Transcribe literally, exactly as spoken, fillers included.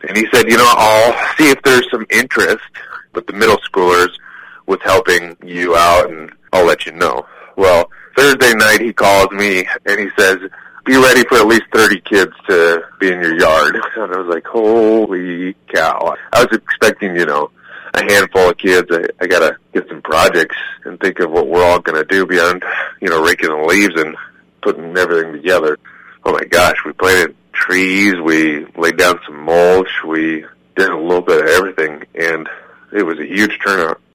And he said, you know, I'll see if there's some interest with the middle schoolers with helping you out, and I'll let you know. Well, Thursday night he calls me, and he says, be ready for at least thirty kids to be in your yard. And I was like, holy cow. I was expecting, you know, a handful of kids. I, I got to get some projects and think of what we're all going to do beyond, you know, raking the leaves and putting everything together. Oh, my gosh, we planted trees, we laid down some mulch, we did a little bit of everything, and it was a huge turnout.